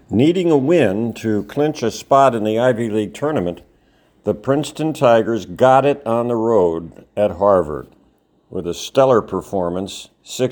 Needing a win to clinch a spot in the Ivy League tournament, the Princeton Tigers got it on the road at Harvard with a stellar performance,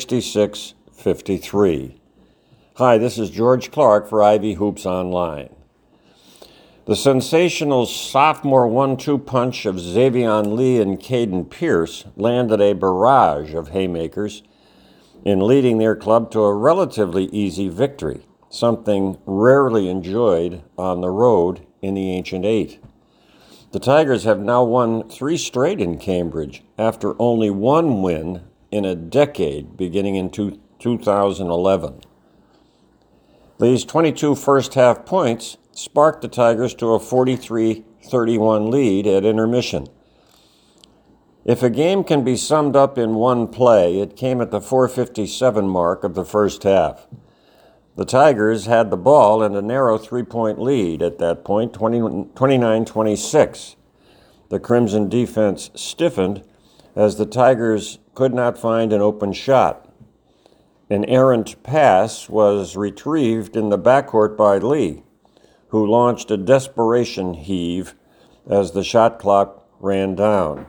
66-53. Hi, this is George Clark for Ivy Hoops Online. The sensational sophomore 1-2 punch of Xavion Lee and Caden Pierce landed a barrage of haymakers in leading their club to a relatively easy victory, something rarely enjoyed on the road in the Ancient Eight. The Tigers have now won 3 straight in Cambridge after only one win in a decade beginning in 2011. Lee's 22 first-half points sparked the Tigers to a 43-31 lead at intermission. If a game can be summed up in one play, it came at the 4:57 mark of the first half. The Tigers had the ball and a narrow 3-point lead at that point, 29-26. The Crimson defense stiffened as the Tigers could not find an open shot. An errant pass was retrieved in the backcourt by Lee, who launched a desperation heave as the shot clock ran down.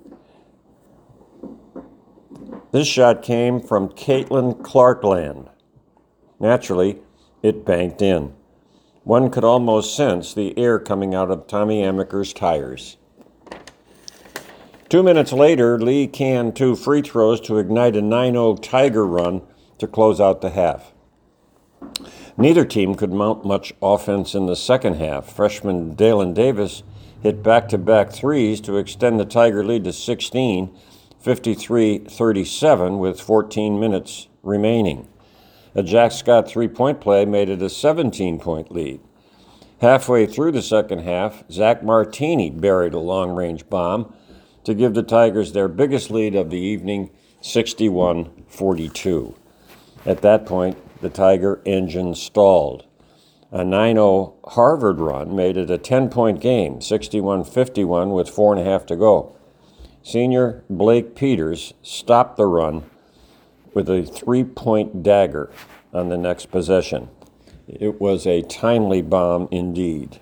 This shot came from Caitlin Clarkland. Naturally, it banked in. One could almost sense the air coming out of Tommy Amaker's tires. 2 minutes later, Lee canned 2 free throws to ignite a 9-0 Tiger run to close out the half. Neither team could mount much offense in the second half. Freshman Dalen Davis hit back-to-back threes to extend the Tiger lead to 16, 53-37 with 14 minutes remaining. A Jack Scott 3-point play made it a 17-point lead. Halfway through the second half, Zach Martini buried a long-range bomb to give the Tigers their biggest lead of the evening, 61-42. At that point, the Tiger engine stalled. A 9-0 Harvard run made it a 10-point game, 61-51 with 4.5 to go. Senior Blake Peters stopped the run with a 3-point dagger on the next possession. It was a timely bomb indeed.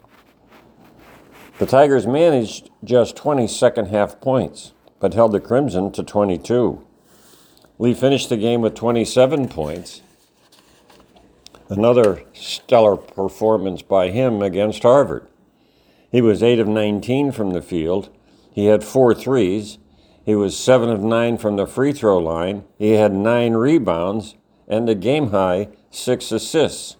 The Tigers managed just 20 second-half points, but held the Crimson to 22. Lee finished the game with 27 points. Another stellar performance by him against Harvard. He was 8 of 19 from the field. He had 4 threes. He was 7 of 9 from the free throw line. He had 9 rebounds and a game-high 6 assists.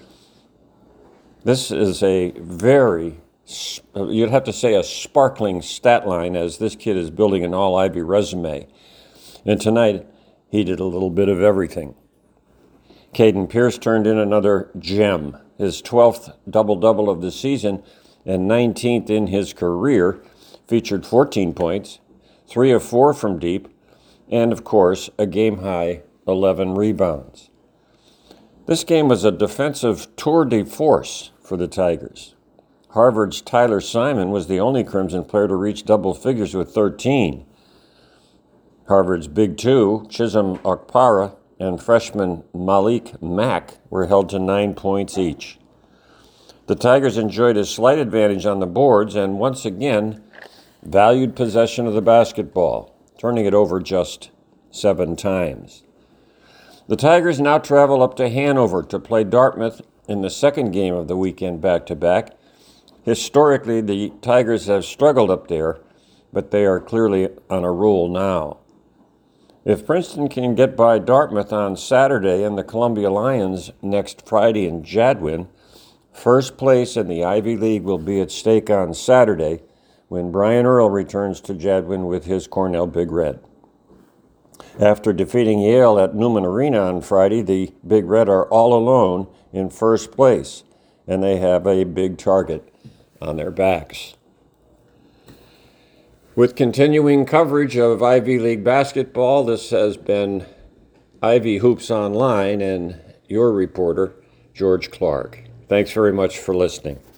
This is a very, you'd have to say a sparkling stat line, as this kid is building an all-Ivy resume. And tonight, he did a little bit of everything. Caden Pierce turned in another gem, his 12th double-double of the season and 19th in his career, featured 14 points, 3 of 4 from deep, and, of course, a game-high 11 rebounds. This game was a defensive tour de force for the Tigers. Harvard's Tyler Simon was the only Crimson player to reach double figures with 13. Harvard's Big Two, Chisholm Okpara, and freshman Malik Mack were held to 9 points each. The Tigers enjoyed a slight advantage on the boards and once again valued possession of the basketball, turning it over just 7 times. The Tigers now travel up to Hanover to play Dartmouth in the second game of the weekend back-to-back. Historically, the Tigers have struggled up there, but they are clearly on a roll now. If Princeton can get by Dartmouth on Saturday and the Columbia Lions next Friday in Jadwin, first place in the Ivy League will be at stake on Saturday when Brian Earl returns to Jadwin with his Cornell Big Red. After defeating Yale at Newman Arena on Friday, the Big Red are all alone in first place, and they have a big target on their backs. With continuing coverage of Ivy League basketball, this has been Ivy Hoops Online and your reporter, George Clark. Thanks very much for listening.